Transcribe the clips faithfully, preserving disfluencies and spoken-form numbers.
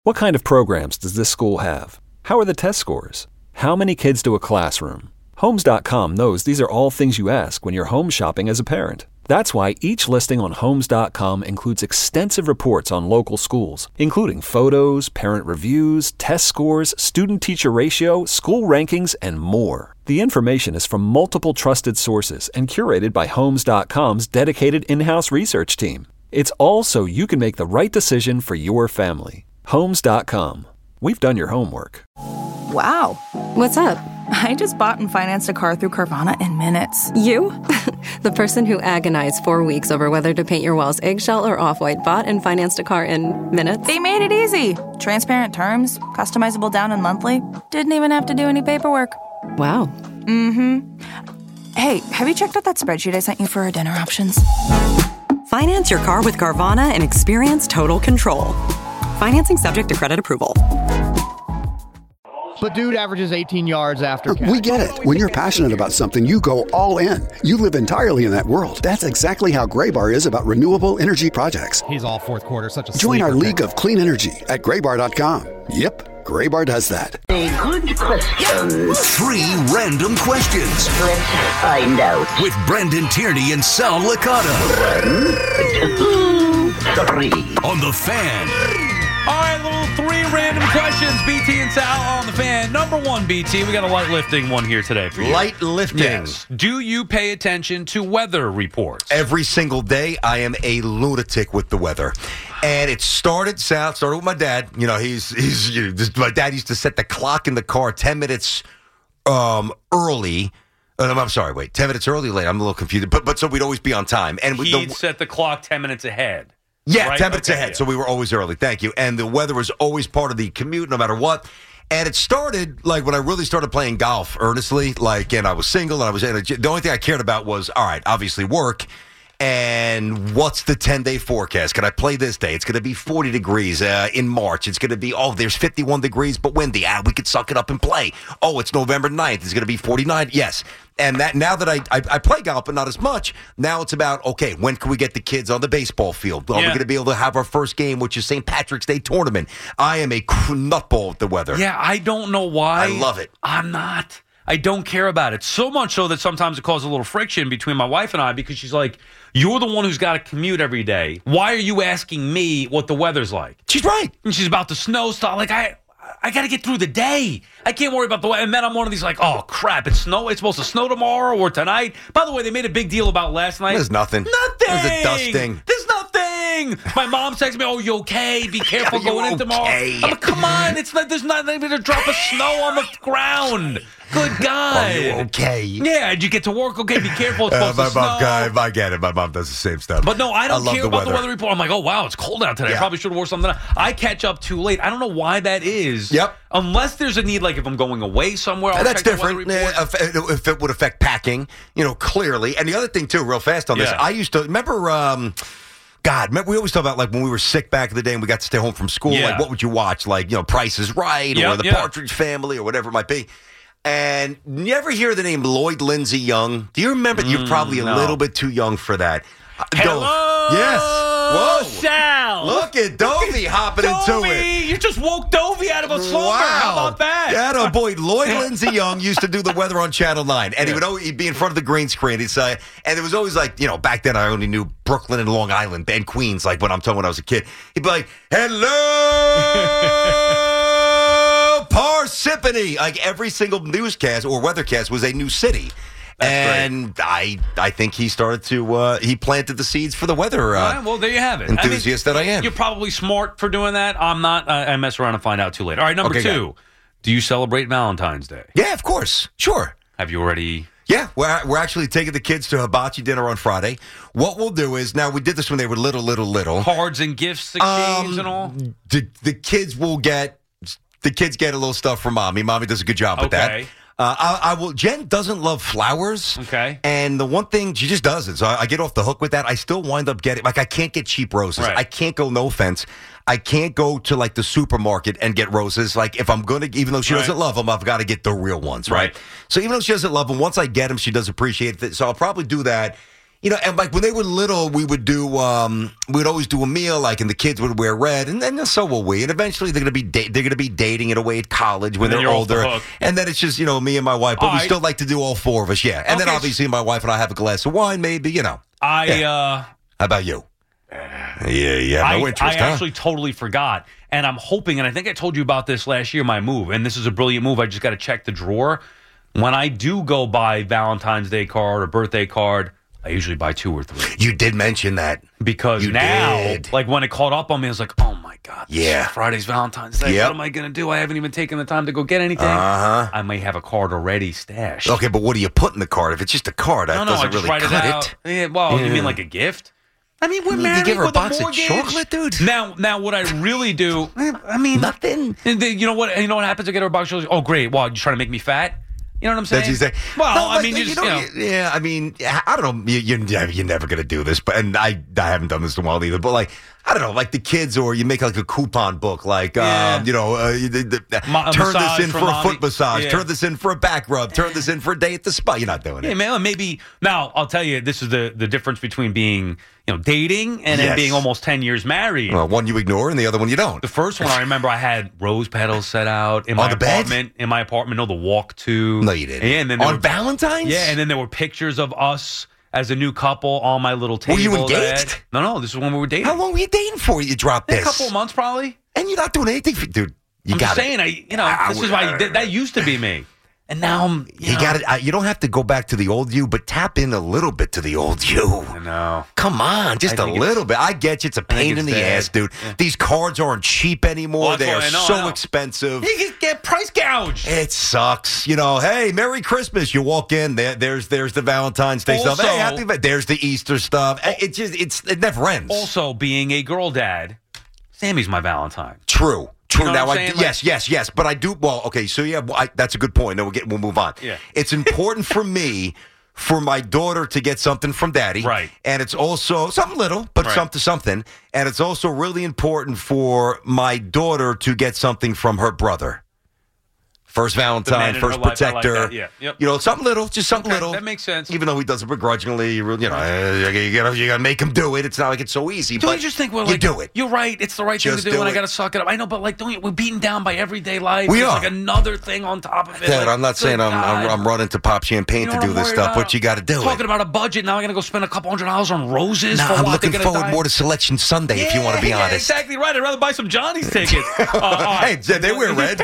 What kind of programs does this school have? How are the test scores? How many kids do a classroom? Homes dot com knows these are all things you ask when you're home shopping as a parent. That's why each listing on Homes dot com includes extensive reports on local schools, including photos, parent reviews, test scores, student-teacher ratio, school rankings, and more. The information is from multiple trusted sources and curated by Homes dot com's dedicated in-house research team. It's all so you can make the right decision for your family. Homes dot com. We've done your homework. Wow. What's up? I just bought and financed a car through Carvana in minutes. You? The person who agonized four weeks over whether to paint your walls eggshell or off-white bought and financed a car in minutes? They made it easy. Transparent terms, customizable down and monthly. Didn't even have to do any paperwork. Wow. Mm-hmm. Hey, have you checked out that spreadsheet I sent you for our dinner options? Finance your car with Carvana and experience total control. Financing subject to credit approval. But dude averages eighteen yards after catch. We get it. When you're passionate about something, you go all in. You live entirely in that world. That's exactly how Graybar is about renewable energy projects. He's all fourth quarter, such a Join our sleeper League pick. of Clean Energy at graybar dot com. Yep, Graybar does that. A good question. Three random questions. Let's find out. With Brendan Tierney and Sal Licata. One, two, three. On The Fan. All right, little three random questions. B T and Sal on The Fan. Number one, B T, we got a light lifting one here today for you. Light lifting. Yes. Do you pay attention to weather reports? Every single day, I am a lunatic with the weather. And it started, Sal, started with my dad. You know, he's, he's you know, this, my dad used to set the clock in the car ten minutes um, early. Uh, I'm sorry, wait, ten minutes early, late. I'm a little confused. But, but so we'd always be on time. And He'd the, set the clock ten minutes ahead. Yeah, right? ten minutes okay, ahead. yeah. So we were always early. Thank you. And the weather was always part of the commute, no matter what. And it started like when I really started playing golf earnestly. Like, and I was single, and I was. And the only thing I cared about was, all right, obviously work. And what's the ten-day forecast? Can I play this day? It's going to be forty degrees uh, in March. It's going to be, oh, there's fifty-one degrees, but windy. Ah, we could suck it up and play. Oh, it's November ninth. It's going to be forty-nine. Yes. And that now that I, I I play golf, but not as much, now it's about, okay, when can we get the kids on the baseball field? Are Yeah. we going to be able to have our first game, which is Saint Patrick's Day tournament? I am a nutball with the weather. Yeah, I don't know why. I love it. I'm not. I don't care about it. So much so that sometimes it causes a little friction between my wife and I because she's like, you're the one who's got to commute every day. Why are you asking me what the weather's like? She's right. And she's about to snow. So like, I I got to get through the day. I can't worry about the weather. And then I'm one of these like, oh, crap, it's snow. It's supposed to snow tomorrow or tonight. By the way, they made a big deal about last night. There's nothing. Nothing. There's a dusting. There's nothing. My mom texted me, oh, you okay? Be careful Are you going in tomorrow. okay? I'm like, come on. It's not, there's not even a drop of snow on the ground. Good God. Are you okay? Yeah, did you get to work? Okay, be careful. It's Uh, supposed my to snow. mom, I, I get it. My mom does the same stuff. But no, I don't love care the about the weather. weather report. I'm like, oh, wow, it's cold out today. Yeah. I probably should have wore something. I catch up too late. I don't know why that is. Yep. Unless there's a need, like if I'm going away somewhere, I'll And that's check the weather different report. eh, if, if it would affect packing, you know, clearly. And the other thing, too, real fast on this, Yeah. I used to, remember, um, God, remember, we always talk about, like, when we were sick back in the day and we got to stay home from school, Yeah. like, what would you watch? Like, you know, Price is Right Yeah, or The yeah. Partridge Family or whatever it might be. And you ever hear the name Lloyd Lindsay Young? Do you remember? You're probably a no. little bit too young for that. Uh, Hello, Dove. Yes. Whoa. Sal. Look at Dovey hopping into Dovey, it. you just woke Dovey out of a slumber. How about that? Yeah, no, boy, Lloyd Lindsay Young used to do the weather on Channel nine, and he would always he'd be in front of the green screen. He'd say, and it was always like, you know, back then I only knew Brooklyn and Long Island and Queens, like when I'm talking when I was a kid. He'd be like, hello, Parsippany. Like every single newscast or weathercast was a new city. That's and I I think he started to, uh, he planted the seeds for the weather. Uh, All right, well, there you have it. enthusiast I mean, that I am. You're probably smart for doing that. I'm not. I, I mess around and find out too late. All right, number Okay, two. Do you celebrate Valentine's Day? Yeah, of course. Sure. Have you already? Yeah, we're, we're actually taking the kids to hibachi dinner on Friday. What we'll do is, now we did this when they were little, little, little. Cards and gifts exchange Um, and all? The, the kids will get, the kids get a little stuff from Mommy. Mommy does a good job with Okay. that. Uh, I, I will. Jen doesn't love flowers. Okay. And the one thing, she just doesn't. So I, I get off the hook with that. I still wind up getting, like, I can't get cheap roses. Right. I can't go, no offense. I can't go to, like, the supermarket and get roses. Like, if I'm going to, even though she Right. doesn't love them, I've got to get the real ones, right? Right. So even though she doesn't love them, once I get them, she does appreciate it. So I'll probably do that. You know, and like when they were little, we would do, um, we'd always do a meal, like, and the kids would wear red, and then so will we. And eventually, they're gonna be da- they're gonna be dating it away at college when they're older, the and then it's just you know me and my wife. But all we right. still like to do all four of us, yeah. And okay. then obviously, my wife and I have a glass of wine, maybe, you know. I. Yeah. uh How about you? Yeah, yeah, no I, interest. I huh? actually totally forgot, and I'm hoping, and I think I told you about this last year. My move, and this is a brilliant move. I just got to check the drawer. When I do go buy Valentine's Day card or birthday card, I usually buy two or three. You did mention that. Because you now, did. like when it caught up on me, I was like, oh my God. Yeah. Friday's Valentine's Day. Yep. What am I going to do? I haven't even taken the time to go get anything. Uh-huh. I may have a card already stashed. Okay, but what do you put in the card? If it's just a card, that no, no, doesn't I just really write cut it. Out. it. Yeah, well, yeah. you mean like a gift? I mean, we're you married give her with a box a of chocolate, dude. Now, now, what I really do, I mean, nothing. You know what? You know what happens? I get her a box of chocolate. Oh, great! Well, you're trying to make me fat. You know what I'm saying? That's what you say. Well, no, I like, mean, you you just, know, you know. yeah. I mean, I don't know. You, you're, you're never gonna do this, but and I, I haven't done this in a while either. But like, I don't know, like the kids, or you make like a coupon book, like, yeah. um, you know, uh, the, the, Ma- turn this in for a mommy. foot massage, Yeah. turn this in for a back rub, turn this in for a day at the spa. You're not doing yeah, it. Man, maybe now I'll tell you, this is the the difference between being, you know, dating and yes. then being almost ten years married. Well, one you ignore and the other one you don't. The first one I remember, I had rose petals set out in my on the apartment. Bed? In my apartment, no, the walk to. No, you didn't. Yeah, and then on were, Valentine's. Yeah, and then there were pictures of us as a new couple on my little table. Were you engaged? No, no, this is when we were dating. How long were you dating for? You dropped this. A couple of months, probably. And you're not doing anything, for, dude. You I'm got just saying, I, you know, I, this I, is why that, that used to be me. And now I'm, you, you got it. You don't have to go back to the old you, but tap in a little bit to the old you. I know. Come on, just a little bit. I get you. It's a pain in the dead. ass, dude. Yeah. These cards aren't cheap anymore. Well, they are know, so expensive. You can get price gouged. It sucks. You know, hey, Merry Christmas. You walk in, there, there's there's the Valentine's Day also, stuff. Hey, happy. There's the Easter stuff. It just it's it never ends. Also, being a girl dad, Sammy's my Valentine. True. True. You know now, I do, like, yes, yes, yes. But I do. Well, okay. So yeah, well, I, that's a good point. Then we'll get. We'll move on. Yeah. It's important for me for my daughter to get something from Daddy, right? And it's also something little, but right. something, something. And it's also really important for my daughter to get something from her brother. First Valentine, first protector. Like yeah. Yep. You know, something little, just something okay, little. That makes sense. Even though he does it begrudgingly, you know, you gotta, you gotta make him do it. It's not like it's so easy. Don't but you just think, well, you like, do it. You're right. It's the right just thing to do, do and it. I got to suck it up. I know, but like, don't you, we're beaten down by everyday life. We There's are. like another thing on top of it. Dad, like, I'm not saying I'm, I'm I'm running to pop champagne you know to do I'm this stuff, about? but you got to do Talking it. Talking about a budget, now I'm gonna go spend a couple hundred dollars on roses. No, for I'm what? looking Gonna forward die? more to Selection Sunday, yeah, if you want to be yeah, honest. Exactly right. I'd rather buy some Johnny's tickets. uh, right. Hey, they wear red.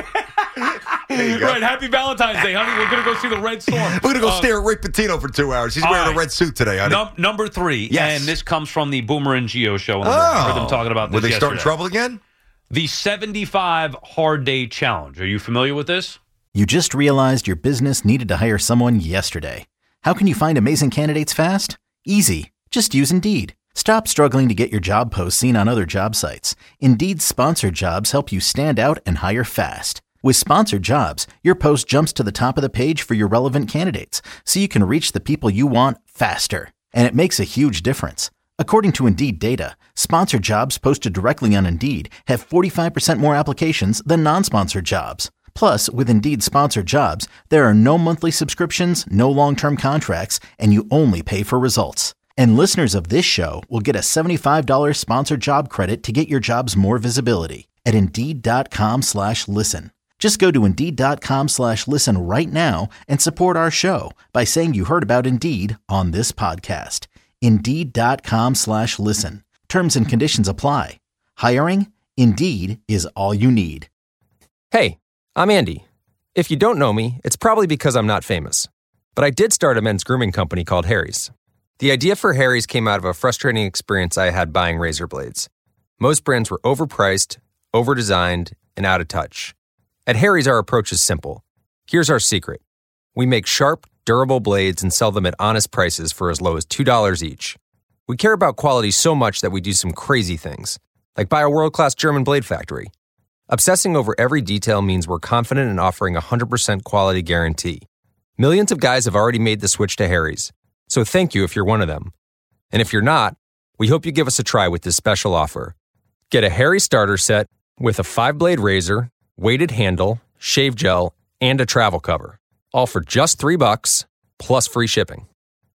There you go. Right. Happy Valentine's Day, honey. We're gonna go see the Red Storm. We're going to go uh, stare at Rick Pitino for two hours. He's wearing right. a red suit today, honey. Num- number three, yes. and this comes from the Boomer and Geo show. In the oh. morning. I heard them talking about this Were they yesterday. starting trouble again? The seventy-five Hard Day Challenge. Are you familiar with this? You just realized your business needed to hire someone yesterday. How can you find amazing candidates fast? Easy. Just use Indeed. Stop struggling to get your job posts seen on other job sites. Indeed's sponsored jobs help you stand out and hire fast. With sponsored jobs, your post jumps to the top of the page for your relevant candidates, so you can reach the people you want faster. And it makes a huge difference. According to Indeed data, sponsored jobs posted directly on Indeed have forty-five percent more applications than non-sponsored jobs. Plus, with Indeed sponsored jobs, there are no monthly subscriptions, no long-term contracts, and you only pay for results. And listeners of this show will get a seventy-five dollars sponsored job credit to get your jobs more visibility at Indeed.com slash listen. Just go to Indeed.com slash listen right now and support our show by saying you heard about Indeed on this podcast. Indeed.com slash listen. Terms and conditions apply. Hiring? Indeed is all you need. Hey, I'm Andy. If you don't know me, it's probably because I'm not famous. But I did start a men's grooming company called Harry's. The idea for Harry's came out of a frustrating experience I had buying razor blades. Most brands were overpriced, overdesigned, and out of touch. At Harry's, our approach is simple. Here's our secret. We make sharp, durable blades and sell them at honest prices for as low as two dollars each. We care about quality so much that we do some crazy things, like buy a world-class German blade factory. Obsessing over every detail means we're confident in offering a one hundred percent quality guarantee. Millions of guys have already made the switch to Harry's, so thank you if you're one of them. And if you're not, we hope you give us a try with this special offer. Get a Harry starter set with a five-blade razor, weighted handle, shave gel, and a travel cover. All for just three bucks, plus free shipping.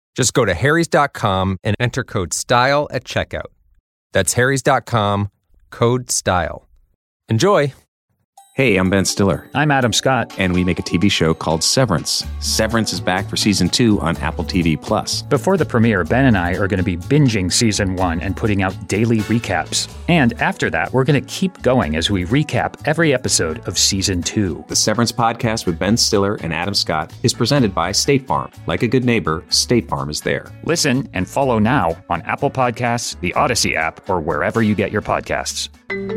Just go to harrys dot com and enter code STYLE at checkout. That's harrys dot com, code STYLE. Enjoy! Hey, I'm Ben Stiller. I'm Adam Scott. And we make a T V show called Severance. Severance is back for season two on Apple T V Plus. Before the premiere, Ben and I are going to be binging season one and putting out daily recaps. And after that, we're going to keep going as we recap every episode of season two. The Severance podcast with Ben Stiller and Adam Scott is presented by State Farm. Like a good neighbor, State Farm is there. Listen and follow now on Apple Podcasts, the Odyssey app, or wherever you get your podcasts.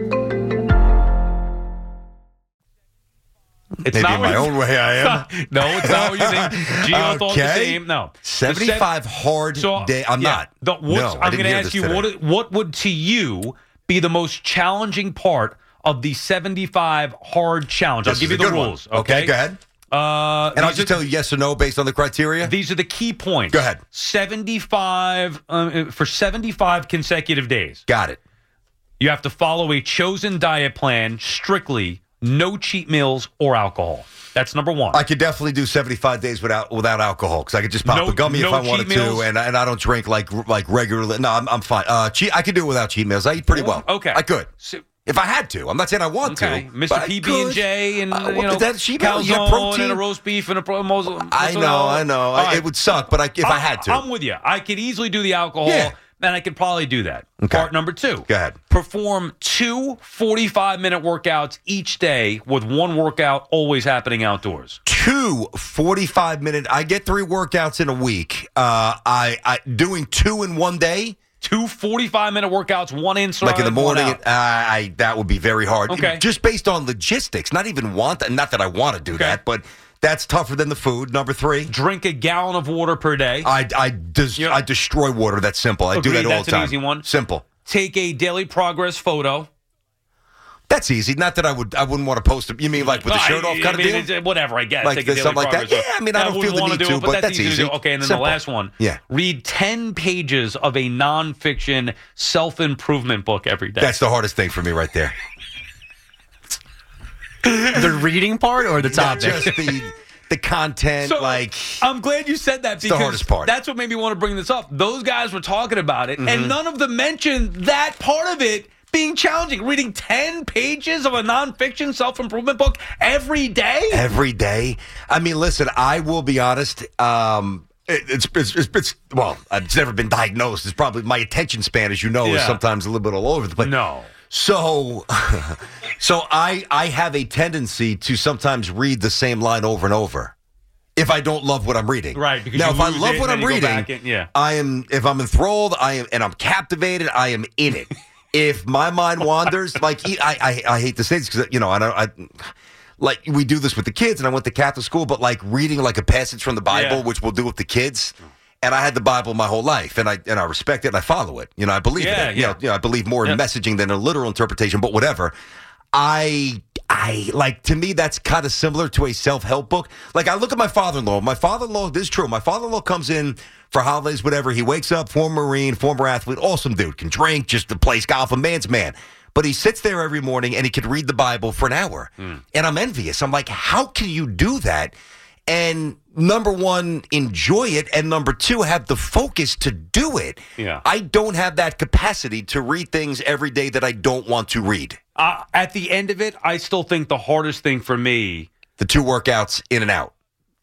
It's Maybe not in my own way I am. No, it's not what you think. Gio okay. thought the same. No. seventy-five hard so, day. I'm yeah, not. The, no, I I'm going to ask you, what, what would to you be the most challenging part of the seventy-five hard challenge? This I'll give you the rules. Okay? okay, go ahead. Uh, and I'll just are, tell you yes or no based on the criteria? These are the key points. Go ahead. seventy-five um, for seventy-five consecutive days. Got it. You have to follow a chosen diet plan strictly. No cheat meals or alcohol. That's number one. I could definitely do seventy-five days without without alcohol because I could just pop no, a gummy no if I wanted meals. to, and and I don't drink like like regularly. No, I'm I'm fine. Uh, cheat. I could do it without cheat meals. I eat pretty well. Okay, I could. So, if I had to. I'm not saying I want okay. to. Mister P B and J and uh, you know that cheat meal, you get protein and a roast beef and a pro- mos- I know, I know. Right. It would suck, but I, if I, I had to, I'm with you. I could easily do the alcohol. Yeah. And I could probably do that. Okay. Part number two. Go ahead. Perform two forty-five-minute workouts each day with one workout always happening outdoors. Two forty-five-minute. I get three workouts in a week. Uh, I, I doing two in one day. Two forty-five-minute workouts, one inside, like in the morning. One uh, I that would be very hard. Okay. Just based on logistics. Not even want. Not that I want to do okay. that, but. That's tougher than the food. Number three. Drink a gallon of water per day. I, I, des- yep. I destroy water. That's simple. I Agreed, do that all that's the time. That's an easy one. Simple. Take a daily progress photo. That's easy. Not that I would. I wouldn't want to post it. You mean like with the no, shirt I, off kind I mean, of deal? Whatever, I guess. Like Take a something like that. Yeah, I mean, I, I don't feel the need to, to, it, but, but that's, that's easy. easy. Okay, and then simple. the last one. Yeah. Read ten pages of a nonfiction self-improvement book every day. That's the hardest thing for me right there. The reading part or the topic? Not just the... The content, so, like I'm glad you said that because the hardest part. That's what made me want to bring this up. Those guys were talking about it, mm-hmm. and none of them mentioned that part of it being challenging. Reading ten pages of a nonfiction self-improvement book every day. Every day. I mean, listen. I will be honest. Um, it, it's, it's it's it's well, it's never been diagnosed. It's probably my attention span, as you know, yeah. is sometimes a little bit all over the place. No. So, so I I have a tendency to sometimes read the same line over and over if I don't love what I'm reading. Right. Because now, you if I lose love it what and I'm then you go reading, back in, yeah. I am. If I'm enthralled, I am, and I'm captivated. I am in it. If my mind wanders, like I I, I hate to say this because you know I don't I. Like we do this with the kids, and I went to Catholic school, but like reading like a passage from the Bible, Yeah. which we'll do with the kids. And I had the Bible my whole life, and I and I respect it, and I follow it. You know, I believe Yeah, in it. yeah. You know, you know, I believe more in Yeah. messaging than a literal interpretation, but whatever. I I like to me that's kind of similar to a self-help book. Like I look at my father-in-law. My father-in-law, this is true. My father-in-law comes in for holidays, whatever. He wakes up, former Marine, former athlete, awesome dude, can drink, just to plays golf, a man's man. But he sits there every morning and he can read the Bible for an hour. Mm. And I'm envious. I'm like, how can you do that? And number one, enjoy it. And number two, have the focus to do it. Yeah. I don't have that capacity to read things every day that I don't want to read. Uh, at the end of it, I still think the hardest thing for me... The two workouts in and out.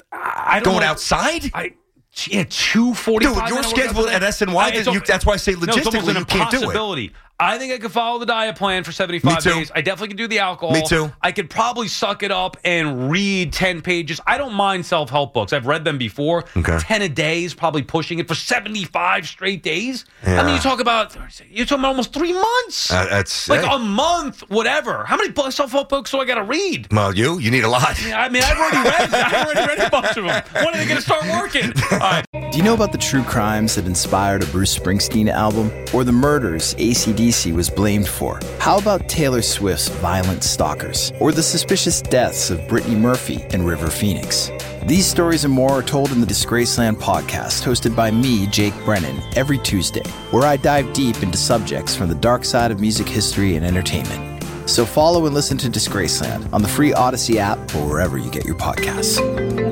I don't Going know, outside? I Yeah, two forty-five. Dude, your schedule at S N Y, you, that's why I say logistically no, you can't do it. I think I could follow the diet plan for seventy-five Me too. days. I definitely could do the alcohol. Me too. I could probably suck it up and read ten pages. I don't mind self-help books. I've read them before. Okay. ten a day is probably pushing it for seventy-five straight days. Yeah. I mean, you talk about you're talking about almost three months. Uh, that's like hey. a month, whatever. How many bu- self-help books do I got to read? Well, you you need a lot. I mean, I've already read. I've already read a bunch of them. When are they going to start working? All right. Do you know about the true crimes that inspired a Bruce Springsteen album? Or the murders A C D C was blamed for? How about Taylor Swift's Violent Stalkers? Or the suspicious deaths of Brittany Murphy and River Phoenix? These stories and more are told in the Disgraceland podcast, hosted by me, Jake Brennan, every Tuesday, where I dive deep into subjects from the dark side of music history and entertainment. So follow and listen to Disgraceland on the free Odyssey app or wherever you get your podcasts.